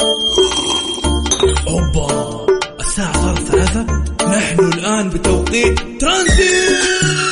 أوبا، الساعة صارت 3. نحن الآن بتوقيت ترانزيت.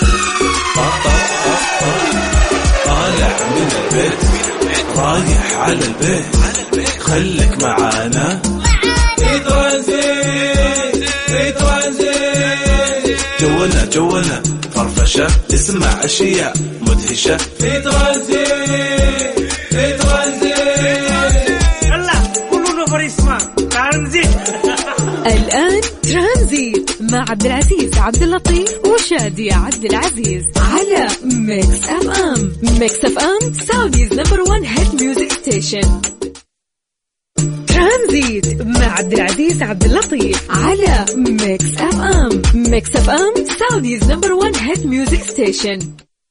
طالع من البيت رايح على البيت، خليك معانا في ترانزيت. في ترانزيت جولنا فرفشة، اسمع أشياء مدهشة في ترانزيت. في ترانزيت يلا كلنا فريسما ترانزيت. الآن ترانزيت مع عبد العزيز عبد اللطيف وشادية عبد العزيز على ميكس اف ام. ميكس اف ام سعوديز نمبر 1 هيت ميوزك ستيشن. ترانزيت مع عبد العزيز عبد اللطيف على ميكس اف ام. ميكس اف ام سعوديز نمبر 1 هيت ميوزك ستيشن.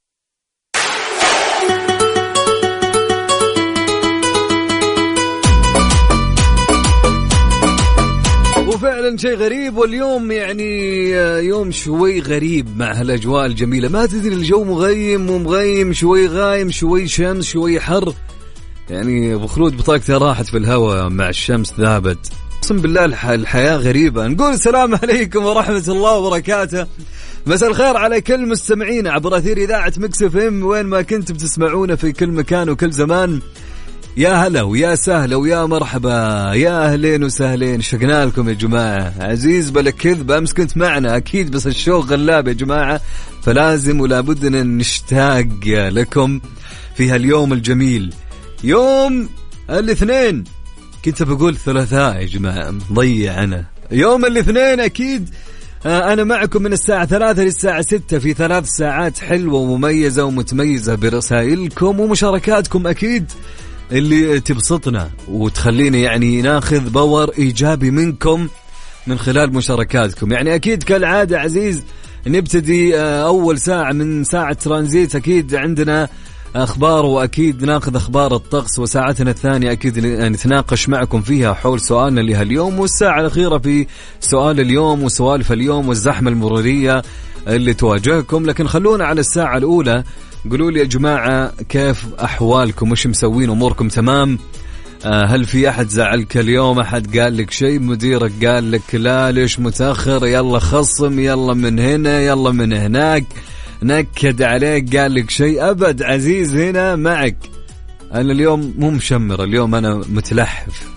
وفعلا شيء غريب، واليوم يعني يوم شوي غريب مع هالأجواء الجميلة. ما تدري الجو مغيم شوي، غايم شوي، شمس شوي، حر. يعني بخلود بطاقتي راحت في الهواء مع الشمس ذابت. اقسم بالله الحياة غريبة. نقول السلام عليكم ورحمة الله وبركاته. مساء الخير على كل مستمعين عبر أثير إذاعة ميكس اف ام وين ما كنت بتسمعونا في كل مكان وكل زمان. يا هلا ويا سهلا ويا مرحبا، يا أهلين وسهلين. شقنا لكم يا جماعة. عزيز بلا كذب، أمس كنت معنا أكيد بس الشوق غلاب يا جماعة، فلازم ولابد أن نشتاق لكم في هاليوم الجميل، يوم الاثنين. كنت بقول ثلاثاء يا جماعة، مضيع أنا. يوم الاثنين أكيد أنا معكم من الساعة 3 للساعة 6 في 3 ساعات حلوة ومميزة ومتميزة برسائلكم ومشاركاتكم أكيد اللي تبسطنا وتخلينا يعني ناخذ باور إيجابي منكم من خلال مشاركاتكم. يعني أكيد كالعادة عزيز نبتدي أول ساعة من ساعة ترانزيت أكيد عندنا أخبار، وأكيد ناخذ أخبار الطقس، وساعتنا الثانية أكيد نتناقش معكم فيها حول سؤالنا لهاليوم، والساعة الأخيرة في سؤال اليوم وسوالف اليوم والزحمة المرورية اللي تواجهكم. لكن خلونا على الساعة الأولى. قولوا لي يا جماعة كيف أحوالكم، وش مسوين، أموركم تمام؟ هل في أحد زعلك اليوم؟ أحد قال لك شيء؟ مديرك قال لك لا ليش متأخر، يلا خصم، يلا من هنا يلا من هناك، نكد عليك، قال لك شيء؟ أبد عزيز هنا معك. أنا اليوم مو مشمر، اليوم أنا متلحف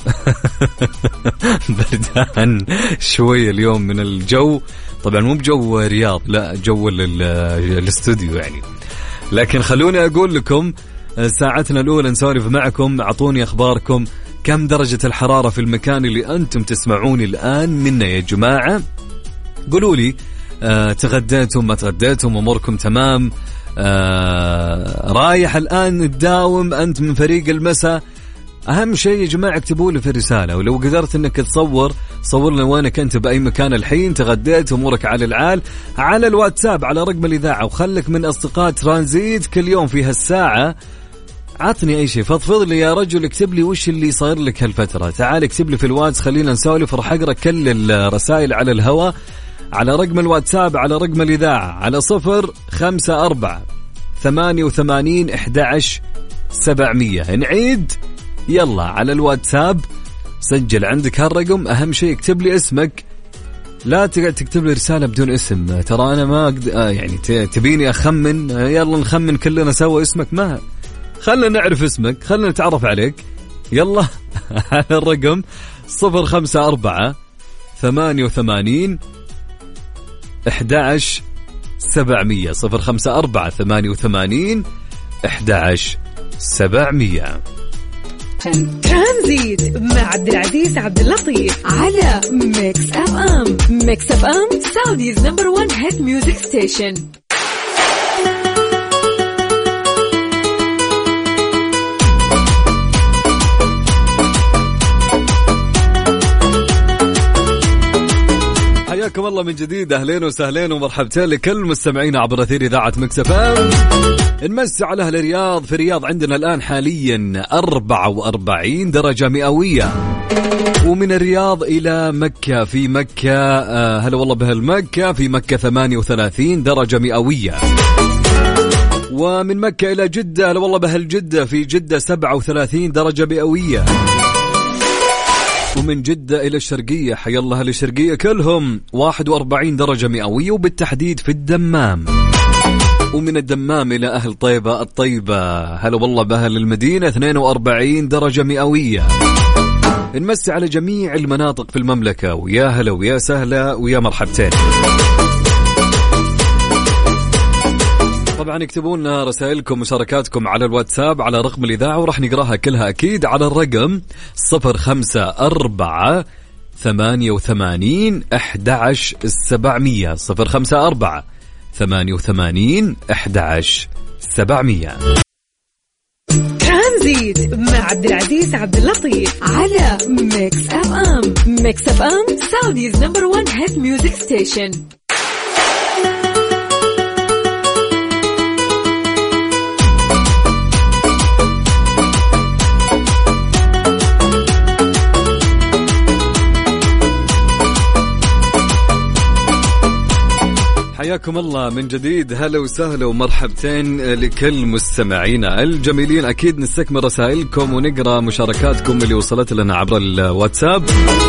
بردان شوي اليوم من الجو. طبعا مو بجو رياض، لا جو الاستوديو يعني. لكن خلوني أقول لكم ساعتنا الأولى نسولف معكم. أعطوني أخباركم، كم درجة الحرارة في المكان اللي أنتم تسمعوني الآن منا يا جماعة. قولوا لي تغديتم ما تغديتم، أموركم تمام؟ رايح الآن تداوم أنت من فريق المساء؟ أهم شيء يا جماعة اكتبوا لي في الرسالة، ولو قدرت أنك صور لنا وينك أنت بأي مكان الحين، تغديت، أمورك على العال، على الواتساب على رقم الإذاعة، وخلك من أصدقاء ترانزيت كل يوم في هالساعة. عطني أي شيء، فضفض لي يا رجل، اكتب لي وش اللي صاير لك هالفترة. تعال اكتب لي في الواتس، خلينا نسولف، راح أقرأ كل الرسائل على الهواء على رقم الواتساب على رقم الإذاعة على 054-88-11-700. نعيد، يلا على الواتساب سجل عندك هالرقم. أهم شيء اكتب لي اسمك، لا تقعد تكتب لي رسالة بدون اسم، ترى أنا ما يعني تبيني أخمن. يلا نخمن كلنا سوا اسمك، ما خلنا نعرف اسمك، خلنا نتعرف عليك. يلا على الرقم 054-88-11-700 054-88-11-700. ترانزيت مع عبد العزيز عبد اللطيف على ميكس اف ام. ميكس اف ام سعوديز نمبر 1 هيت ميوزك ستيشن. حياكم الله من جديد، أهلين وسهلين ومرحبتين لكل مستمعين عبر أثير إذاعة ميكس اف ام. نمسي على أهل الرياض. في الرياض عندنا الآن حاليا 44 درجة مئوية، ومن الرياض إلى مكة، في مكة هلا والله بهالمكة، في مكة 38 درجة مئوية، ومن مكة إلى جدة هلا والله بهالجدة، في جدة 37 درجة مئوية، ومن جدة إلى الشرقية حيا الله أهل الشرقية كلهم 41 درجة مئوية وبالتحديد في الدمام. ومن الدمام إلى أهل طيبة الطيبة هلا والله بأهل المدينة 42 درجة مئوية. نمسي على جميع المناطق في المملكة ويا هلا ويا سهلا ويا مرحبتين. طبعا اكتبوا لنا رسائلكم ومشاركاتكم على الواتساب على رقم الإذاعة وراح نقراها كلها أكيد على الرقم 054 88 11 700 054 88 11 700. ترانزيت مع عبد العزيز عبد اللطيف على ميكس اف ام. ميكس اف ام سعوديز نمبر 1 هيت ميوزك ستيشن. حياكم الله من جديد. هلا وسهلا ومرحبتين لكل مستمعينا الجميلين. أكيد نستكمل رسائلكم ونقرأ مشاركاتكم اللي وصلت لنا عبر الواتساب.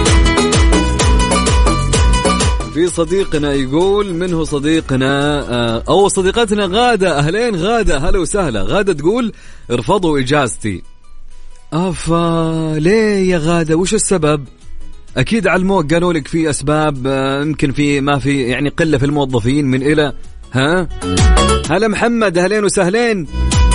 في صديقنا يقول منه صديقنا أو صديقتنا غادة. أهلين غادة هلا وسهلا. غادة تقول ارفضوا إجازتي. ليه يا غادة وش السبب؟ أكيد علموك قالوا لك في أسباب يمكن في ما في يعني قلة في الموظفين من إلى هلا محمد أهلين وسهلين.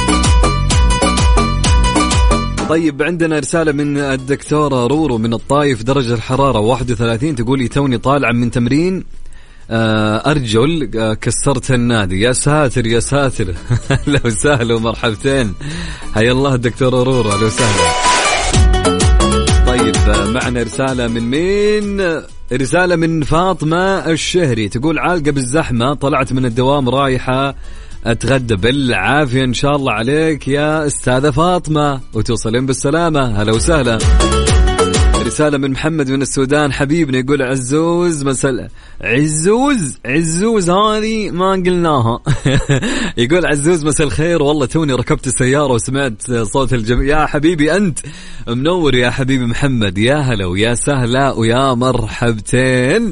طيب عندنا رسالة من الدكتورة رورو من الطايف درجة الحرارة 31 تقولي توني طالعا من تمرين أرجل كسرت النادي. يا ساتر يا ساتر. أهلا وسهلا ومرحبتين. حيا الله الدكتورة رورو أهلا وسهلا. طيب معنا رسالة من مين؟ رسالة من فاطمة الشهري تقول عالقة بالزحمة طلعت من الدوام رايحة أتغدى بالعافية إن شاء الله عليك يا أستاذة فاطمة وتوصلين بالسلامة. هلا وسهلا. رسالة من محمد من السودان حبيبنا يقول عزوز مساء عزوز هذه ما قلناها. يقول عزوز مساء الخير والله توني ركبت السيارة وسمعت صوت الجميع. يا حبيبي أنت منور يا حبيبي محمد. يا هلا ويا سهلا ويا مرحبتين.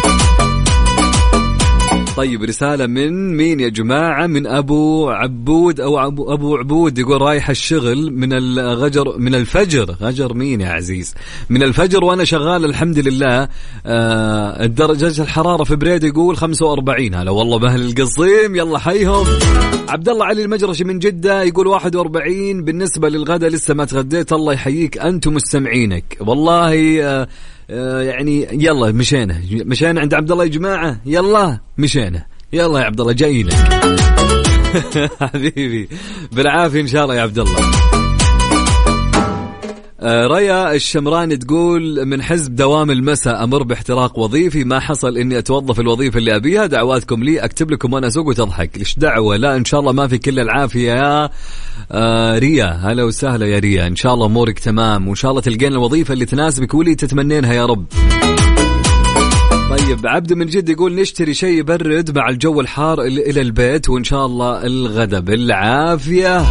طيب رسالة من مين يا جماعة؟ من أبو عبود أو أبو عبود يقول رايح الشغل من الفجر. غجر مين يا عزيز؟ من الفجر وأنا شغال الحمد لله. درجة الحرارة في بريد يقول 45. هلا والله بأهل القصيم يلا حيهم. عبد الله علي المجرشي من جدة يقول 41. بالنسبة للغدا لسه ما تغديت. الله يحييك أنتم مستمعينك والله. يعني يلا مشينا عند عبد الله يا جماعة. يلا مشينا يلا يا عبد الله جايينك. حبيبي بالعافية إن شاء الله يا عبد الله. ريا الشمراني تقول من حزب دوام المساء أمر باحتراق وظيفي ما حصل إني أتوظف الوظيفة اللي أبيها. دعواتكم لي أكتب لكم وأنا أسوق وتضحك. ليش دعوة؟ لا إن شاء الله ما في كل العافية يا ريا. هلا وسهلا يا ريا. إن شاء الله أمورك تمام وإن شاء الله تلقين الوظيفة اللي تناسبك واللي تتمنينها يا رب. طيب عبد من جد يقول نشتري شيء يبرد مع الجو الحار إلى البيت وإن شاء الله الغدا بالعافية.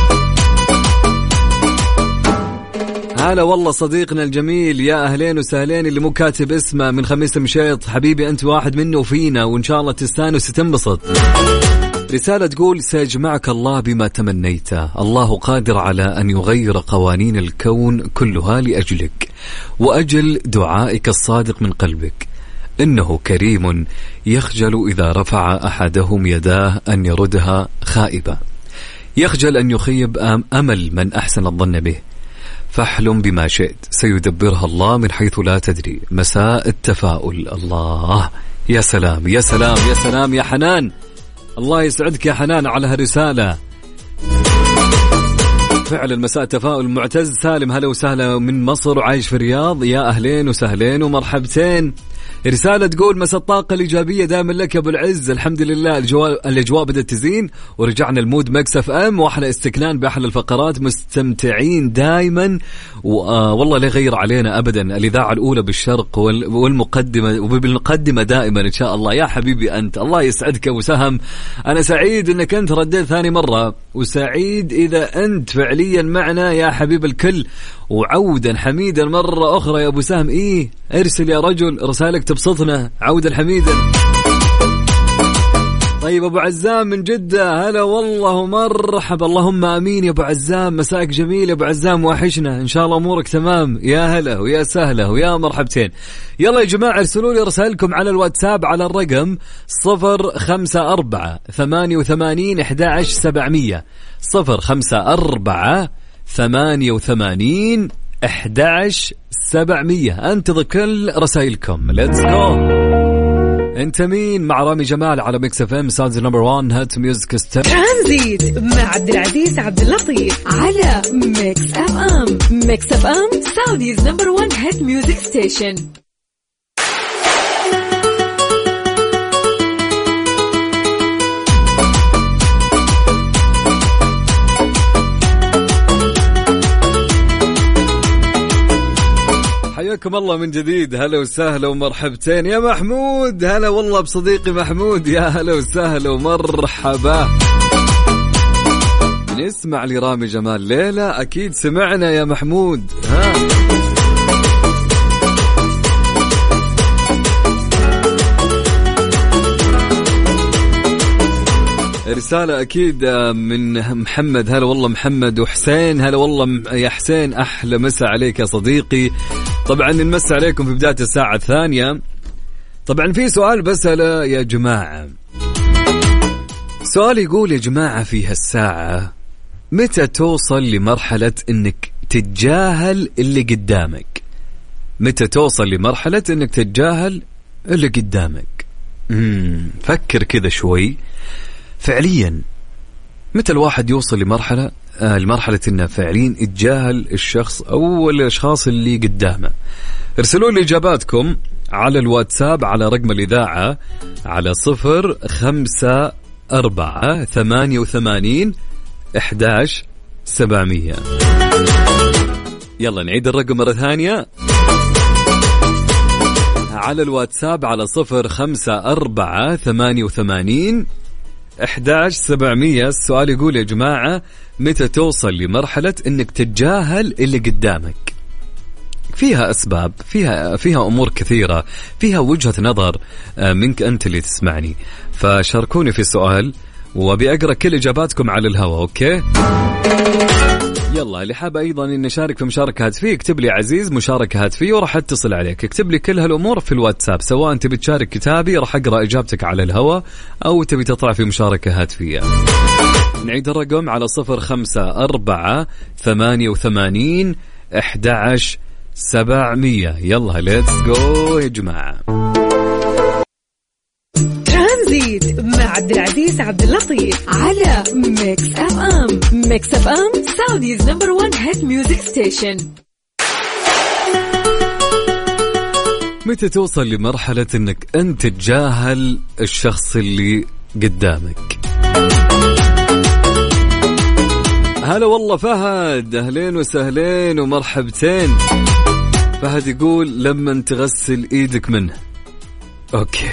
هلا والله صديقنا الجميل يا أهلين وسهلين اللي مو كاتب اسمه من خميس مشيط. حبيبي أنت واحد منه وفينا وإن شاء الله تستانس وتنبسط. رسالة تقول سيجمعك الله بما تمنيته. الله قادر على أن يغير قوانين الكون كلها لأجلك وأجل دعائك الصادق من قلبك. إنه كريم يخجل إذا رفع أحدهم يداه أن يردها خائبة. يخجل أن يخيب أمل من أحسن الظن به. فاحلم بما شئت سيدبرها الله من حيث لا تدري. مساء التفاؤل. الله يا سلام يا سلام يا سلام يا حنان. الله يسعدك يا حنان على هالرسالة. فعلا مساء التفاؤل. معتز سالم هلا وسهلا من مصر وعايش في الرياض. يا أهلين وسهلين ومرحبتين. رسالة تقول مساء الطاقة الإيجابية دائما لك يا أبو العز. الحمد لله الأجواء بدأت تزين ورجعنا المود ميكس اف ام وأحلى استكنان بأحلى الفقرات مستمتعين دائما والله لا يغير علينا أبدا. الإذاعة الأولى بالشرق والمقدمة وبالمقدمة دائما إن شاء الله. يا حبيبي أنت الله يسعدك أبو سهم. أنا سعيد أنك أنت رديت ثاني مرة وسعيد إذا أنت فعليا معنا يا حبيب الكل وعودا حميدا مرة أخرى يا أبو سهم. إيه ارسل يا رجل رسالك تبسطنا عودا حميدا. طيب أبو عزام من جدة، هلا والله مرحبا، اللهم آمين يا أبو عزام، مساك جميل يا أبو عزام، واحشنا إن شاء الله أمورك تمام. يا هلا ويا سهلا ويا مرحبتين. يلا يا جماعة ارسلوا لي رسائلكم على الواتساب على الرقم 054-88-11-700 054-88-11-700. أنتظر كل رسائلكم. Let's go. انت مين مع رامي جمال على ميكس اف ام ساوندز نمبر 1 هات ميوزك ستيب. ترانزيت مع عبد العزيز عبد اللطيف على ميكس اف ام. ميكس اف ام ساوندز نمبر 1 هات ميوزك ستيشن. حياكم الله من جديد، هلا وسهلا ومرحبتين يا محمود. هلا والله بصديقي محمود، يا هلا وسهلا ومرحبا. نسمع لرامي جمال ليلى، أكيد سمعنا يا محمود. ها رسالة أكيد من محمد، هلا والله محمد. وحسين هلا والله يا حسين، أحلى مسا عليك يا صديقي. طبعا نمسي عليكم في بداية الساعة الثانية. طبعا في سؤال بسأله يا جماعة، سؤال يقول يا جماعة في هالساعة، متى توصل لمرحلة انك تتجاهل اللي قدامك؟ متى توصل لمرحلة انك تتجاهل اللي قدامك؟ فكر كذا شوي. فعليا متى الواحد يوصل لمرحلة انه فعليا يتجاهل الشخص او الاشخاص اللي قدامه؟ ارسلوا لي اجاباتكم على الواتساب على رقم الاذاعة على 054-88-11-700. يلا نعيد الرقم مرة ثانية على الواتساب على 054-88-11-700. السؤال يقول يا جماعة، متى توصل لمرحلة انك تتجاهل اللي قدامك؟ فيها أسباب، فيها أمور كثيرة، فيها وجهة نظر منك أنت اللي تسمعني. فشاركوني في السؤال وأبي أقرأ كل إجاباتكم على الهواء. أوكي يلا، اللي حاب أيضا إن نشارك في مشاركة هاتفية اكتب لي عزيز مشاركة هاتفية وراح أتصل عليك. اكتب لي كل هالأمور في الواتساب، سواء تبي تشارك كتابي راح أقرأ إجابتك على الهواء أو تبي تطلع في مشاركة هاتفية. نعيد الرقم على 054-88-11-700. يلا ليتس جو يا جماعة. ترانزيت مع عبد العزيز عبد اللطيف على ميكس اف ام. ميكس اف ام ساوديز نمبر 1 هيت ميوزك ستيشن. متى توصل لمرحلة انك انت تتجاهل الشخص اللي قدامك؟ هلا والله فهد، اهلين وسهلين ومرحبتين. فهد يقول لما تغسل ايدك منه. اوكي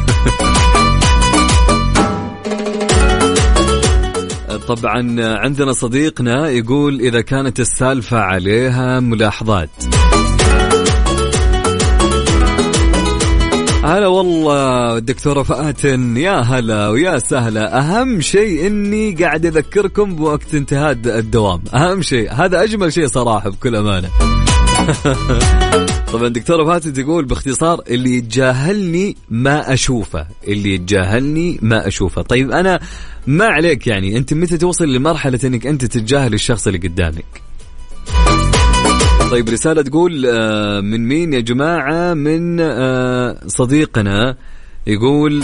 طبعا عندنا صديقنا يقول إذا كانت السالفة عليها ملاحظات. هلا والله الدكتورة فاتن، يا هلا ويا سهلا. أهم شيء إني قاعد أذكركم بوقت انتهاء الدوام، أهم شيء هذا، أجمل شيء صراحة بكل أمانة. طبعا دكتورة فاتن تقول باختصار اللي يتجاهلني ما أشوفه، اللي يتجاهلني ما أشوفه. طيب أنا ما عليك، يعني أنت متى توصل لمرحلة أنك أنت تتجاهل الشخص اللي قدامك؟ طيب رسالة تقول من مين يا جماعة؟ من صديقنا يقول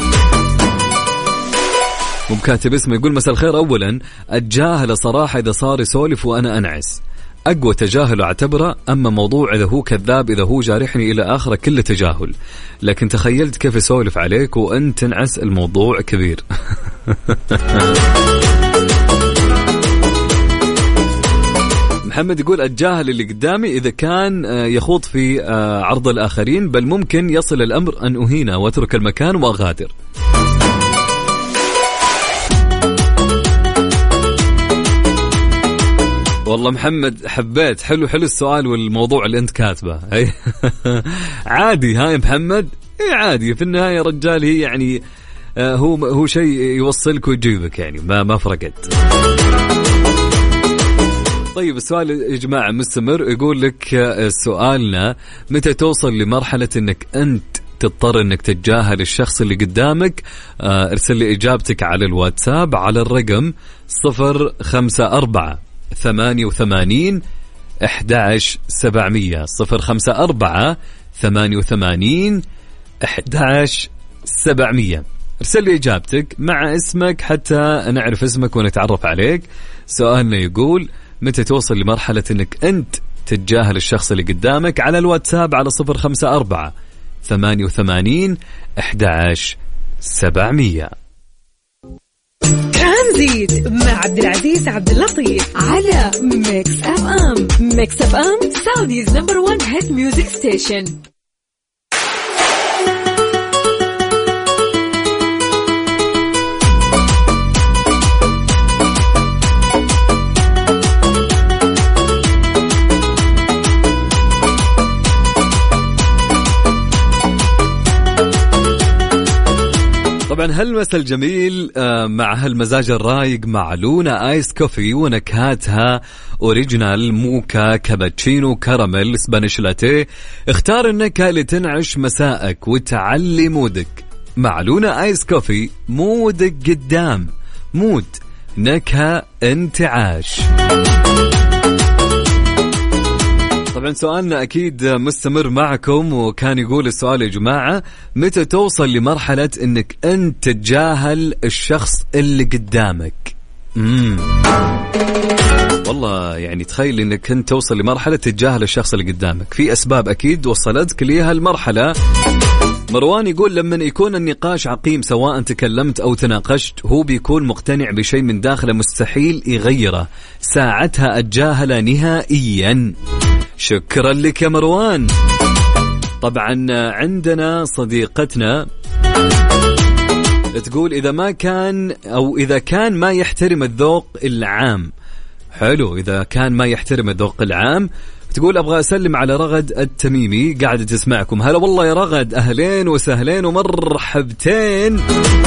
مو بكاتب اسمه، يقول مساء الخير. أولا أتجاهل صراحة إذا صار يسولف وأنا أنعس، أقوى تجاهل أعتبره. أما موضوع إذا هو كذاب، إذا هو جارحني إلى آخره، كله تجاهل. لكن تخيلت كيف يسولف عليك وأنت تنعس، الموضوع كبير. محمد يقول أتجاهل اللي قدامي إذا كان يخوض في عرض الآخرين، بل ممكن يصل الأمر أن أهينه وأترك المكان وأغادر. والله محمد حبيت، حلو السؤال والموضوع اللي انت كاتبه. عادي هاي محمد، عادي في النهاية رجال، هي يعني هو شيء يوصلك ويجيبك، يعني ما فرقت. طيب السؤال يا جماعة مستمر، يقول لك سؤالنا متى توصل لمرحلة انك انت تضطر انك تتجاهل الشخص اللي قدامك؟ ارسل لي اجابتك على الواتساب على الرقم 054 88 11700 054 88 11700. ارسل لي اجابتك مع اسمك حتى نعرف اسمك ونتعرف عليك. سؤالنا يقول متى توصل لمرحلة انك انت تتجاهل الشخص اللي قدامك؟ على الواتساب على 054 88 11700. ترانزيت مع عبد العزيز عبد اللطيف على ميكس اف ام. ميكس اف ام سعوديز نمبر 1 هيت ميوزك ستيشن. طبعا هالمسا الجميل مع هالمزاج الرايق مع لونا آيس كوفي ونكهاتها أوريجينال موكا كابتشينو كراميل سبانيش لاتيه. اختار النكهة اللي تنعش مساءك وتعلي مودك. مع لونا آيس كوفي مودك قدام، مود نكهة انتعاش. طبعا سؤالنا أكيد مستمر معكم، وكان يقول السؤال يا جماعة متى توصل لمرحلة أنك أنت تتجاهل الشخص اللي قدامك؟ والله يعني تخيل أنك أنت توصل لمرحلة تتجاهل الشخص اللي قدامك. في أسباب أكيد وصلتك ليها المرحلة. مروان يقول لما يكون النقاش عقيم سواء تكلمت أو تناقشت، هو بيكون مقتنع بشيء من داخله مستحيل يغيره، ساعتها أتجاهل نهائيا. شكرا لك يا مروان. طبعا عندنا صديقتنا تقول إذا كان ما يحترم الذوق العام. حلو، إذا كان ما يحترم الذوق العام. تقول أبغى أسلم على رغد التميمي، قاعدة تسمعكم. هلا والله يا رغد، أهلين وسهلين ومرحبتين.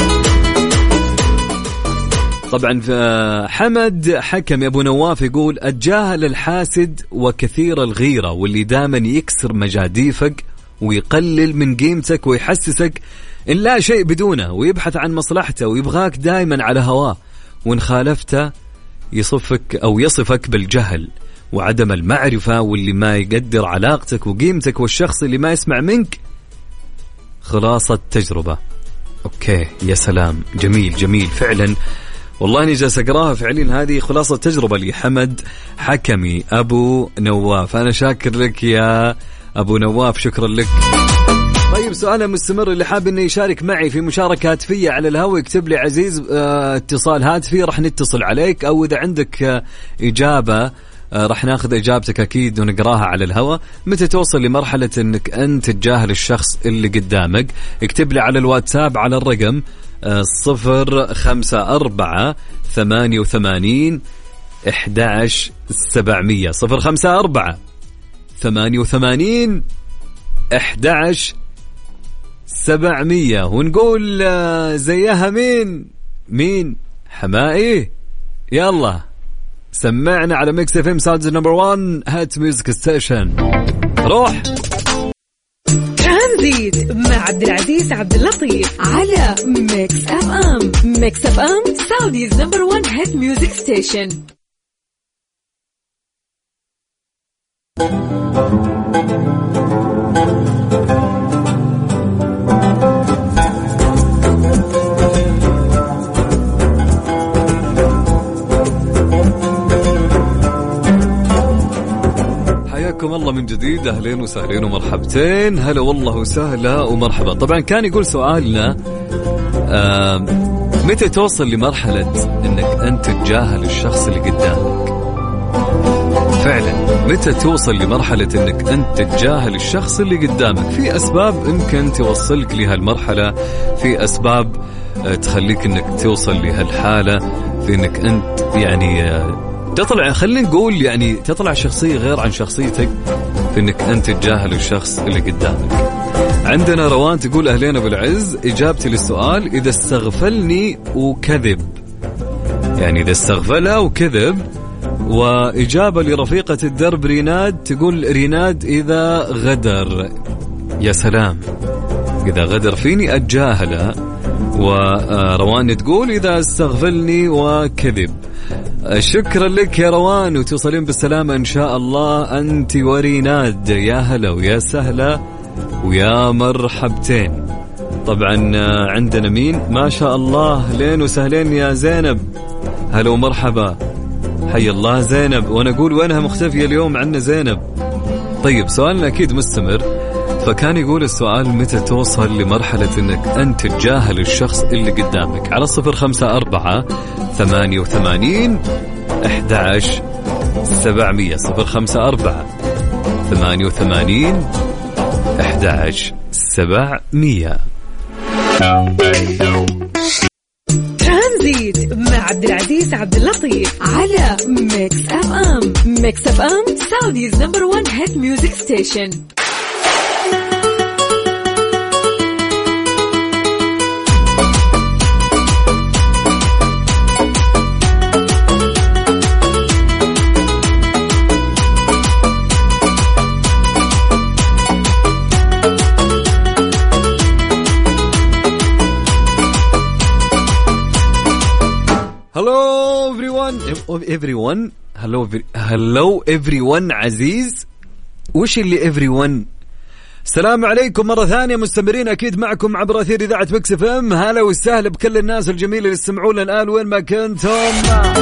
طبعا حمد حكم يا أبو نواف يقول أتجاهل الحاسد وكثير الغيرة واللي دائما يكسر مجاديفك ويقلل من قيمتك ويحسسك إن لا شيء بدونه ويبحث عن مصلحته ويبغاك دائما على هواه، وإن خالفته يصفك بالجهل وعدم المعرفة واللي ما يقدر علاقتك وقيمتك، والشخص اللي ما يسمع منك. خلاصة تجربة. أوكي يا سلام، جميل فعلا. والله أني جالس أقراها فعليا، هذه خلاصة تجربة لحمد حكمي أبو نواف. أنا شاكر لك يا أبو نواف، شكرا لك. طيب سؤالنا مستمر، اللي حاب أنه يشارك معي في مشاركة هاتفية على الهواء يكتب لي عزيز اتصال هاتفي، رح نتصل عليك، أو إذا عندك إجابة رح ناخذ إجابتك أكيد ونقراها على الهواء. متى توصل لمرحلة أنك أنت تتجاهل الشخص اللي قدامك؟ اكتب لي على الواتساب على الرقم 054 88 11700 054 88 11700. ونقول زيها مين حمائي. يلا سمعنا على ميكس اف ام ساوندز نمبر 1 هات ميوزك ستيشن. روح ترانزيت مع عبد العزيز عبد اللطيف على ميكس اف ام. ميكس اف ام سعوديز نمبر 1 هيت ميوزك ستيشن. حياكم الله من جديد، أهلين وسهلين ومرحبتين. هلا والله وسهلا ومرحبا. طبعا كان يقول سؤالنا متى توصل لمرحلة انك انت تتجاهل الشخص اللي قدامك؟ فعلا متى توصل لمرحلة انك انت تتجاهل الشخص اللي قدامك؟ في اسباب يمكن توصلك لهالمرحلة، في اسباب تخليك انك توصل لهالحالة، في انك انت يعني تطلع، خلينا نقول يعني تطلع شخصية غير عن شخصيتك في انك انت تجاهل الشخص اللي قدامك. عندنا روان تقول أهلين بالعز، إجابتي للسؤال إذا استغفلني وكذب، يعني إذا استغفلها وكذب. وإجابة لرفيقة الدرب ريناد تقول ريناد إذا غدر. يا سلام، إذا غدر فيني أتجاهله. وروان تقول إذا استغفلني وكذب. شكرا لك يا روان وتوصلين بالسلامة إن شاء الله أنت وريناد. يا هلا ويا سهلا ويا مرحبتين. طبعا عندنا مين ما شاء الله، لين وسهلين يا زينب، هلا ومرحبا، حي الله زينب. وانا اقول وينها مختفية اليوم عنا زينب. طيب سؤالنا اكيد مستمر، فكان يقول السؤال متى توصل لمرحلة انك انت تجاهل الشخص اللي قدامك؟ على 054-88-11-700 054-88-11-700. ترانزيت مع عبد العزيز عبد اللطيف على ميكس اف ام. ميكس اف ام سعوديز نمبر 1 هيت ميوزك ستيشن. hello everyone عزيز. وش اللي everyone؟ السلام عليكم مرة ثانية، مستمرين أكيد معكم عبر أثير إذاعة ميكس اف ام. هلا وسهلا بكل الناس الجميلة اللي يستمعون لنا الآن وين ما كنتم.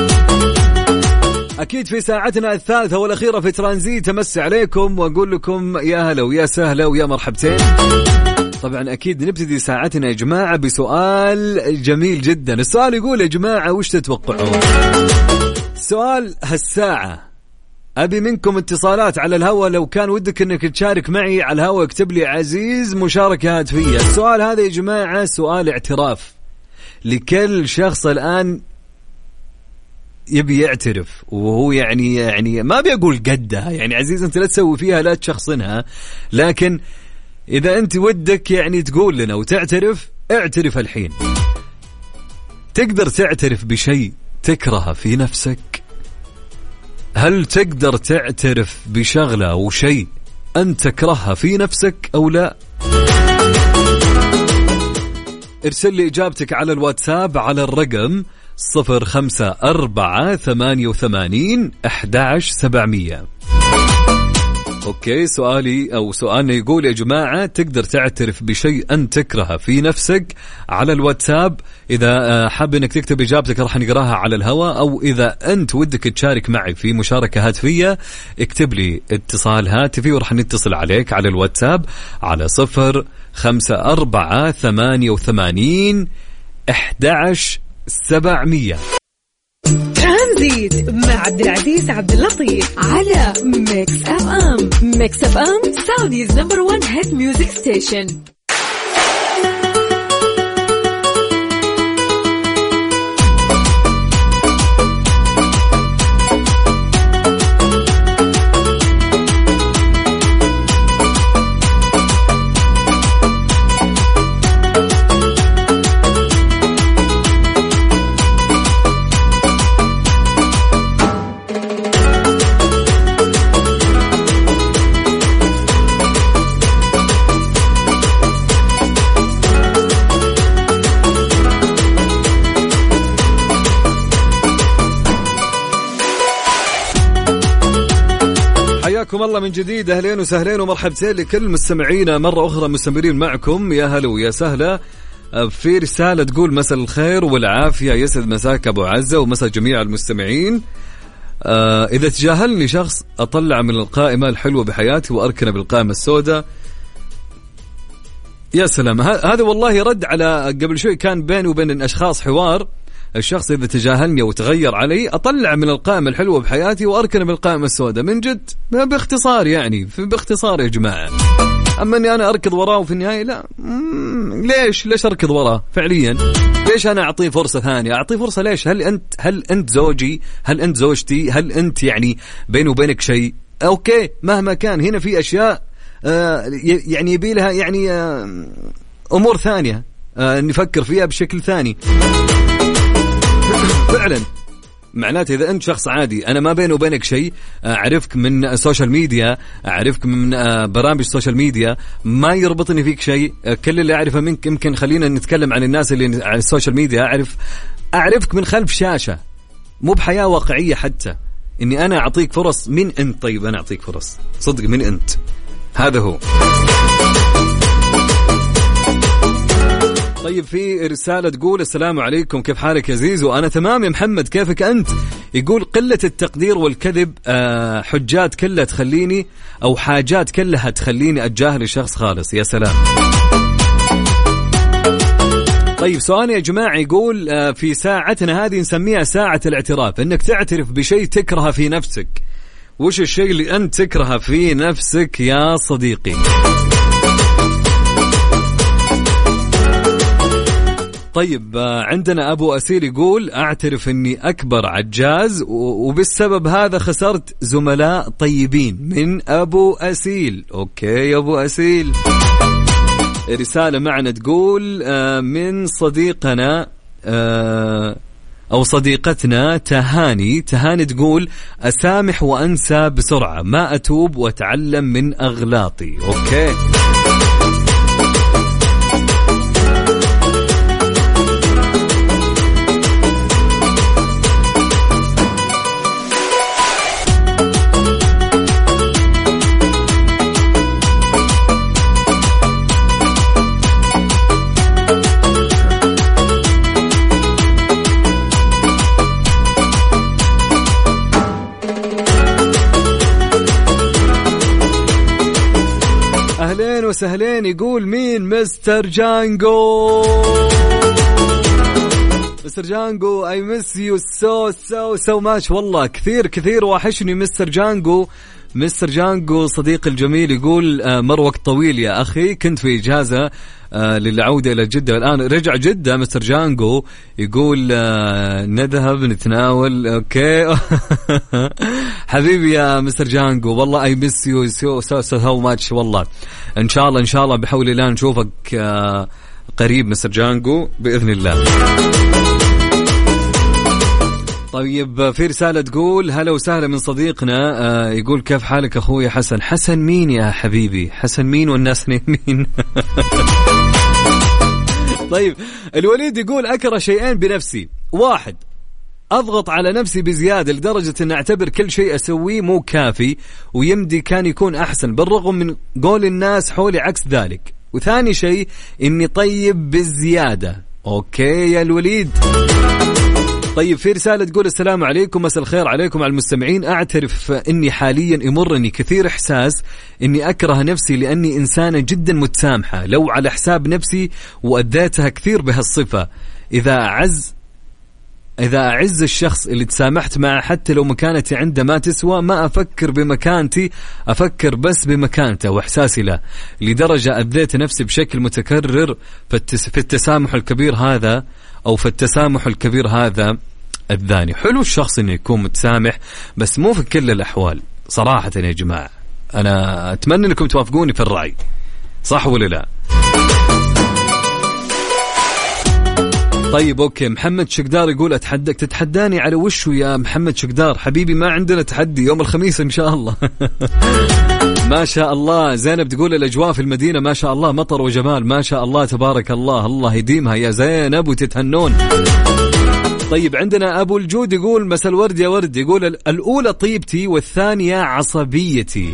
أكيد في ساعتنا الثالثة والأخيرة في ترانزيت أمسي عليكم وأقول لكم يا هلا ويا سهلا ويا مرحبتين. طبعا أكيد نبتدي ساعتنا يا جماعة بسؤال جميل جدا. السؤال يقول يا جماعة وش تتوقعون؟ سؤال هالساعة أبي منكم اتصالات على الهواء، لو كان ودك أنك تشارك معي على الهواء اكتب لي عزيز مشاركة هاتفية. السؤال هذا يا جماعة سؤال اعتراف لكل شخص الآن يبي يعترف، وهو يعني ما بيقول قدها، يعني عزيز أنت لا تسوي فيها لا تشخصنها، لكن إذا أنت ودك يعني تقول لنا وتعترف اعترف الحين. تقدر تعترف بشيء تكرهه في نفسك؟ هل تقدر تعترف بشغلة أو شيء أنت تكرهها في نفسك أو لا؟ ارسل لي إجابتك على الواتساب على الرقم 054-88-11-700. أوكي، سؤالنا يقول يا جماعة تقدر تعترف بشيء أنت تكرهه في نفسك على الواتساب. إذا حاب أنك تكتب إجابتك راح نقراها على الهواء، أو إذا أنت ودك تشارك معي في مشاركة هاتفية اكتب لي اتصال هاتفي وراح نتصل عليك على الواتساب على 054-88-11-700. ترانزيت مع عبد العزيز عبد اللطيف على ميكس اف ام. ميكس اف ام سعوديز نمبر 1 هيت ميوزك ستيشن. حياكم الله من جديد، أهلين وسهلين ومرحبتين لكل مستمعينا مرة أخرى مستمرين معكم. يا هلا ويا سهلا. في رسالة تقول مساء الخير والعافية، يسعد مساك أبو عزة ومساء جميع المستمعين. إذا تجاهلني شخص أطلع من القائمة الحلوة بحياتي وأركنه بالقائمة السوداء. يا سلام، هذا والله رد على قبل شوي كان بيني وبين الأشخاص حوار. الشخص إذا تجاهلني وتغير علي أطلع من القائمة الحلوة بحياتي وأركن بالقائمة السوداء. من جد باختصار، يعني باختصار يا جماعة. أما أني أنا أركض وراه وفي النهاية لا، ليش أركض وراه فعليا؟ ليش أنا أعطيه فرصة ثانية؟ أعطيه فرصة ليش؟ هل أنت زوجي؟ هل أنت زوجتي؟ هل أنت يعني بيني وبينك شيء؟ أوكي، مهما كان هنا في أشياء يعني يبي لها يعني أمور ثانية نفكر فيها بشكل ثاني. فعلا معناته إذا أنت شخص عادي، أنا ما بيني وبينك شيء، أعرفك من السوشيال ميديا، أعرفك من برامج السوشيال ميديا، ما يربطني فيك شيء، كل اللي أعرفه منك يمكن خلينا نتكلم عن الناس اللي على السوشيال ميديا، أعرفك من خلف شاشة، مو بحياة واقعية حتى. إني أنا أعطيك فرص، من أنت؟ طيب أنا أعطيك فرص صدق، من أنت؟ هذا هو. طيب في رسالة تقول السلام عليكم، كيف حالك يا زيزو؟ أنا تمام يا محمد، كيفك أنت؟ يقول قلة التقدير والكذب حجات كلها تخليني، أو حاجات كلها تخليني أتجاهل الشخص خالص. يا سلام. طيب سؤال يا جماعة، يقول في ساعتنا هذه نسميها ساعة الاعتراف، إنك تعترف بشيء تكرهه في نفسك. وش الشيء اللي أنت تكرهه في نفسك يا صديقي؟ طيب عندنا أبو أسيل يقول أعترف أني أكبر عجاز وبالسبب هذا خسرت زملاء طيبين. من أبو أسيل. أوكي يا أبو أسيل. رسالة معنا تقول من صديقنا أو صديقتنا تهاني تقول أسامح وأنسى بسرعة، ما أتوب وأتعلم من أغلاطي. أوكي وسهلين. يقول مين؟ مستر جانجو. مستر جانجو I miss you so much. والله كثير وحشني مستر جانجو. مستر جانجو صديق الجميل يقول مر وقت طويل يا أخي، كنت في إجازة للعودة إلى جدة، الآن رجع جدة. مستر جانجو يقول نذهب نتناول. أوكي حبيبي يا مستر جانجو، والله I miss you so much. والله إن شاء الله بحول الله نشوفك قريب مستر جانجو بإذن الله. طيب في رسالة تقول هلا وسهلا من صديقنا، يقول كيف حالك أخوي حسن؟ حسن مين يا حبيبي؟ حسن مين والناس مين؟ طيب الوليد يقول أكره شيئين بنفسي، واحد أضغط على نفسي بزيادة لدرجة أن أعتبر كل شيء أسويه مو كافي ويمدي كان يكون أحسن بالرغم من قول الناس حولي عكس ذلك، وثاني شيء إني طيب بالزيادة. أوكي يا الوليد. طيب في رسالة تقول السلام عليكم، مساء الخير عليكم على المستمعين. أعترف أني حاليا يمرني كثير إحساس أني أكره نفسي لأني إنسانة جدا متسامحة لو على حساب نفسي وأديتها كثير بهالصفة. إذا أعز الشخص اللي تسامحت معه حتى لو مكانتي عنده ما تسوى، ما أفكر بمكانتي، أفكر بس بمكانته وإحساسي له، لدرجة أذيت نفسي بشكل متكرر. في التسامح الكبير هذا أذاني. حلو الشخص إنه يكون متسامح بس مو في كل الأحوال صراحة يا جماعة. أنا أتمنى أنكم توافقوني في الرأي، صح ولا لا؟ طيب أوكي. محمد شقدار يقول أتحدك، تتحداني على وشو يا محمد شقدار؟ حبيبي ما عندنا تحدي، يوم الخميس إن شاء الله. ما شاء الله. زينب تقول الأجواء في المدينة ما شاء الله مطر وجمال، ما شاء الله تبارك الله، الله يديمها يا زينب وتتهنون. طيب عندنا أبو الجود يقول مساء الورد يا ورد، يقول الأولى طيبتي والثانية عصبيتي.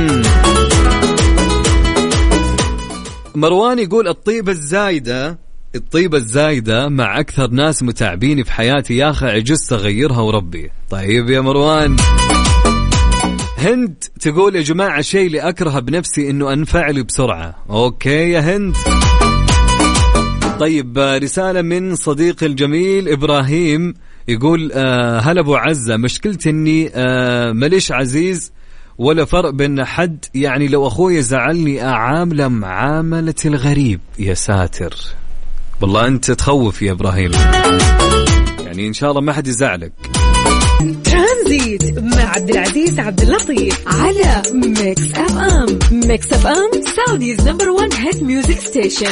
مروان يقول الطيبة الزايدة مع أكثر ناس متعبين في حياتي يا أخي، عجزت أغيرها وربي. طيب يا مروان. هند تقول يا جماعة الشيء اللي أكره بنفسي إنه أنفعل بسرعة. أوكي يا هند. طيب رسالة من صديق الجميل إبراهيم يقول هلا أبو عزة، مشكلتي إني مليش عزيز ولا فرق بين حد، يعني لو أخوي زعلني أعامله معاملة الغريب. يا ساتر. والله أنت تخوف يا إبراهيم، يعني إن شاء الله ما حد يزعلك. ترانزيت مع عبد العزيز عبد اللطيف على ميكس اف ام. ميكس اف ام سعوديز نمبر 1 هيت ميوزك ستيشن.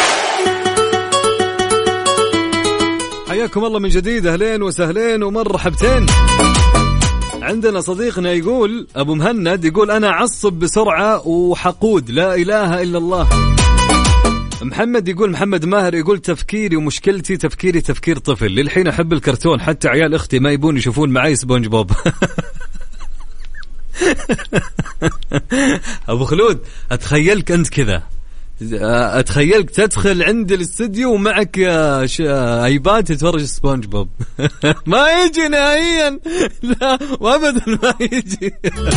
حياكم الله من جديد، أهلين وسهلين ومرحبتين. عندنا صديقنا يقول أبو مهند، يقول أنا أعصب بسرعة وحقود، لا إله إلا الله. محمد يقول، محمد ماهر يقول تفكيري ومشكلتي تفكيري تفكير طفل، للحين أحب الكرتون، حتى عيال أختي ما يبون يشوفون معي سبونج بوب. أبو خلود أتخيلك أنت كذا، أتخيلك تدخل عند الاستديو ومعك ايباد تتفرج سبونج بوب. ما يجي نهائيا، لا وابدا ما يجي.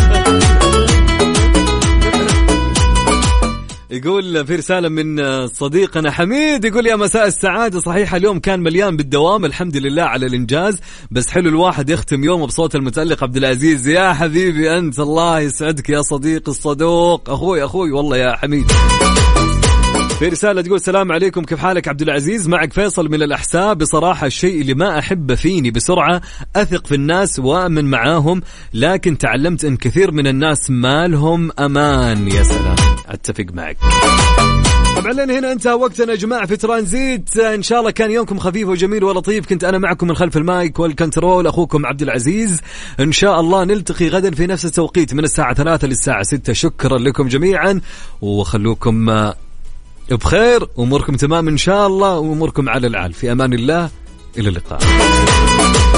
يقول في رسالة من صديقنا حميد، يقول يا مساء السعادة، صحيح اليوم كان مليان بالدوام، الحمد لله على الإنجاز، بس حلو الواحد يختم يومه بصوت المتألق عبد العزيز. يا حبيبي أنت، الله يسعدك يا صديق الصدوق، أخوي والله يا حميد. في رسالة تقول السلام عليكم، كيف حالك عبد العزيز؟ معك فيصل من الأحساء. بصراحة الشيء اللي ما أحب فيني بسرعة أثق في الناس وأمن معاهم، لكن تعلمت أن كثير من الناس ما لهم أمان. يا سلام، أتفق معك. طبعا لين هنا انتهى وقتنا يا جماعة في ترانزيت. إن شاء الله كان يومكم خفيف وجميل ولطيف. كنت أنا معكم من خلف المايك والكنترول أخوكم عبد العزيز. إن شاء الله نلتقي غدا في نفس التوقيت من الساعة 3 للساعة 6. شكرا لكم جميعا، وخلوكم بخير، أموركم تمام إن شاء الله، وأموركم على العال. في أمان الله، إلى اللقاء.